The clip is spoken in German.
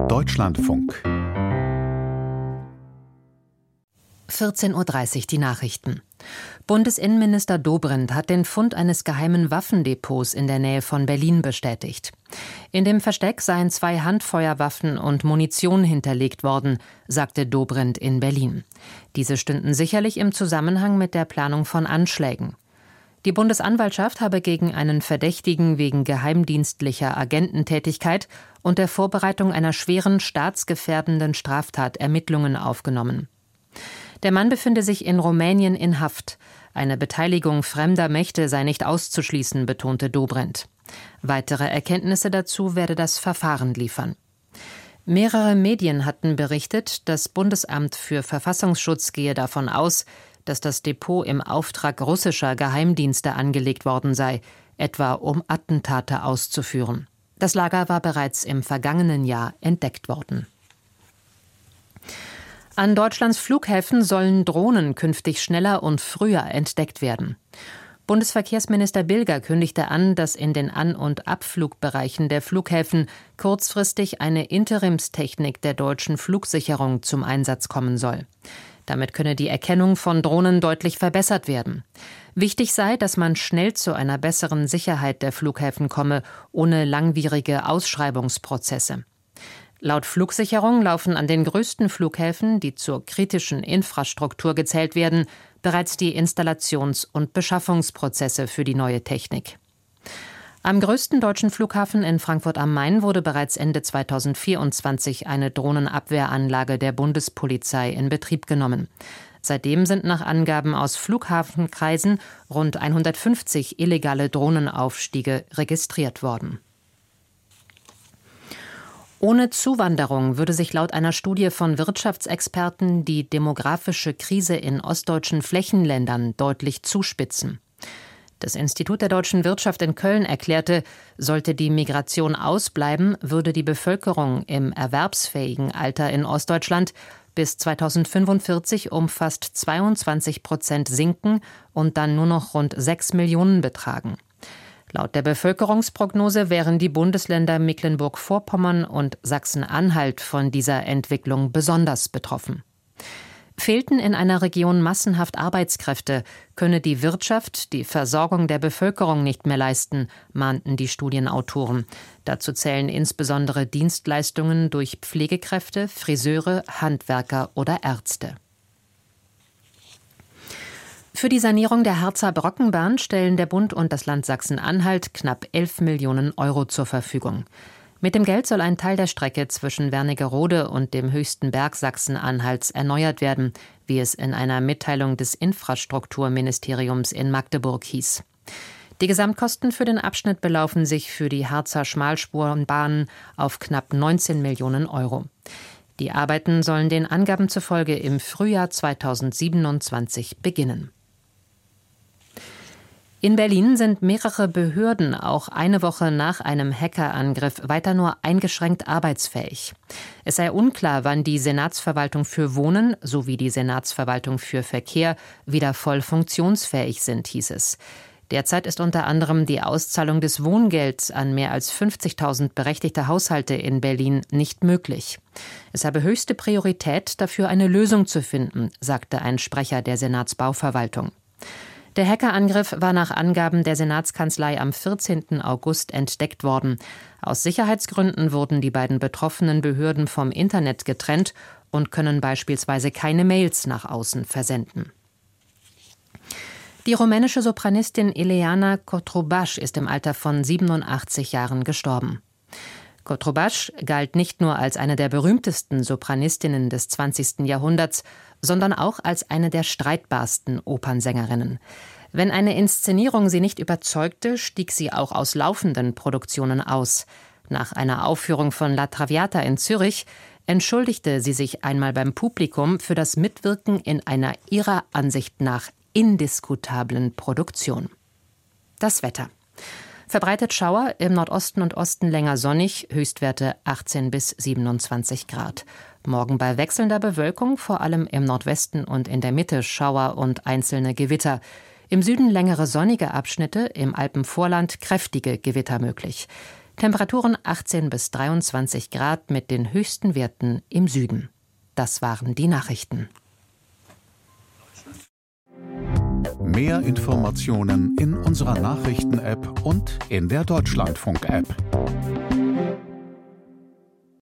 Deutschlandfunk 14:30 Uhr die Nachrichten. Bundesinnenminister Dobrindt hat den Fund eines geheimen Waffendepots in der Nähe von Berlin bestätigt. In dem Versteck seien 2 Handfeuerwaffen und Munition hinterlegt worden, sagte Dobrindt in Berlin. Diese stünden sicherlich im Zusammenhang mit der Planung von Anschlägen. Die Bundesanwaltschaft habe gegen einen Verdächtigen wegen geheimdienstlicher Agententätigkeit und der Vorbereitung einer schweren staatsgefährdenden Straftat Ermittlungen aufgenommen. Der Mann befinde sich in Rumänien in Haft. Eine Beteiligung fremder Mächte sei nicht auszuschließen, betonte Dobrindt. Weitere Erkenntnisse dazu werde das Verfahren liefern. Mehrere Medien hatten berichtet, das Bundesamt für Verfassungsschutz gehe davon aus, dass das Depot im Auftrag russischer Geheimdienste angelegt worden sei, etwa um Attentate auszuführen. Das Lager war bereits im vergangenen Jahr entdeckt worden. An Deutschlands Flughäfen sollen Drohnen künftig schneller und früher entdeckt werden. Bundesverkehrsminister Bilger kündigte an, dass in den An- und Abflugbereichen der Flughäfen kurzfristig eine Interimstechnik der deutschen Flugsicherung zum Einsatz kommen soll. Damit könne die Erkennung von Drohnen deutlich verbessert werden. Wichtig sei, dass man schnell zu einer besseren Sicherheit der Flughäfen komme, ohne langwierige Ausschreibungsprozesse. Laut Flugsicherung laufen an den größten Flughäfen, die zur kritischen Infrastruktur gezählt werden, bereits die Installations- und Beschaffungsprozesse für die neue Technik. Am größten deutschen Flughafen in Frankfurt am Main wurde bereits Ende 2024 eine Drohnenabwehranlage der Bundespolizei in Betrieb genommen. Seitdem sind nach Angaben aus Flughafenkreisen rund 150 illegale Drohnenaufstiege registriert worden. Ohne Zuwanderung würde sich laut einer Studie von Wirtschaftsexperten die demografische Krise in ostdeutschen Flächenländern deutlich zuspitzen. Das Institut der deutschen Wirtschaft in Köln erklärte, sollte die Migration ausbleiben, würde die Bevölkerung im erwerbsfähigen Alter in Ostdeutschland bis 2045 um fast 22% sinken und dann nur noch rund 6 Millionen betragen. Laut der Bevölkerungsprognose wären die Bundesländer Mecklenburg-Vorpommern und Sachsen-Anhalt von dieser Entwicklung besonders betroffen. Fehlten in einer Region massenhaft Arbeitskräfte, könne die Wirtschaft die Versorgung der Bevölkerung nicht mehr leisten, mahnten die Studienautoren. Dazu zählen insbesondere Dienstleistungen durch Pflegekräfte, Friseure, Handwerker oder Ärzte. Für die Sanierung der Harzer Brockenbahn stellen der Bund und das Land Sachsen-Anhalt knapp 11 Millionen Euro zur Verfügung. Mit dem Geld soll ein Teil der Strecke zwischen Wernigerode und dem höchsten Berg Sachsen-Anhalts erneuert werden, wie es in einer Mitteilung des Infrastrukturministeriums in Magdeburg hieß. Die Gesamtkosten für den Abschnitt belaufen sich für die Harzer Schmalspurbahn auf knapp 19 Millionen Euro. Die Arbeiten sollen den Angaben zufolge im Frühjahr 2027 beginnen. In Berlin sind mehrere Behörden auch eine Woche nach einem Hackerangriff weiter nur eingeschränkt arbeitsfähig. Es sei unklar, wann die Senatsverwaltung für Wohnen sowie die Senatsverwaltung für Verkehr wieder voll funktionsfähig sind, hieß es. Derzeit ist unter anderem die Auszahlung des Wohngelds an mehr als 50.000 berechtigte Haushalte in Berlin nicht möglich. Es habe höchste Priorität, dafür eine Lösung zu finden, sagte ein Sprecher der Senatsbauverwaltung. Der Hackerangriff war nach Angaben der Senatskanzlei am 14. August entdeckt worden. Aus Sicherheitsgründen wurden die beiden betroffenen Behörden vom Internet getrennt und können beispielsweise keine Mails nach außen versenden. Die rumänische Sopranistin Ileana Cotrubas ist im Alter von 87 Jahren gestorben. Cotrubas galt nicht nur als eine der berühmtesten Sopranistinnen des 20. Jahrhunderts, sondern auch als eine der streitbarsten Opernsängerinnen. Wenn eine Inszenierung sie nicht überzeugte, stieg sie auch aus laufenden Produktionen aus. Nach einer Aufführung von La Traviata in Zürich entschuldigte sie sich einmal beim Publikum für das Mitwirken in einer ihrer Ansicht nach indiskutablen Produktion. Das Wetter. Verbreitet Schauer, im Nordosten und Osten länger sonnig, Höchstwerte 18 bis 27 Grad. Morgen bei wechselnder Bewölkung, vor allem im Nordwesten und in der Mitte Schauer und einzelne Gewitter. Im Süden längere sonnige Abschnitte, im Alpenvorland kräftige Gewitter möglich. Temperaturen 18 bis 23 Grad mit den höchsten Werten im Süden. Das waren die Nachrichten. Mehr Informationen in unserer Nachrichten-App und in der Deutschlandfunk-App.